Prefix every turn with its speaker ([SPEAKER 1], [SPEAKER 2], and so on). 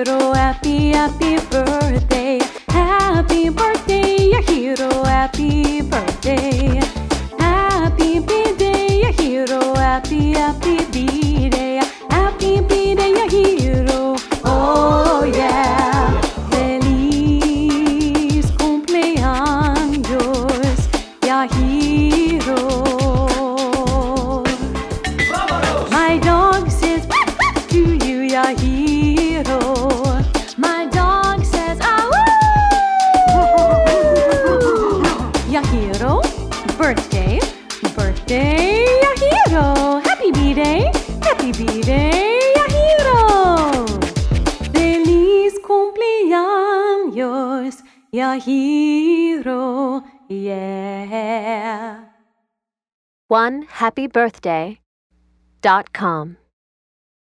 [SPEAKER 1] Yahiro. Happy, happy birthday. Happy birthday, Yahiro. Happy birthday. Happy birthday, Yahiro. Happy, happy birthday. Happy birthday, Yahiro. Oh yeah. Feliz cumpleaños, Yahiro. My dog says to you, Yahiro. My dog says, Yahiro, birthday, birthday, Yahiro. Happy B-Day, Yahiro. Feliz cumpleaños, Yahiro, yeah.
[SPEAKER 2] OneHappyBirthday.com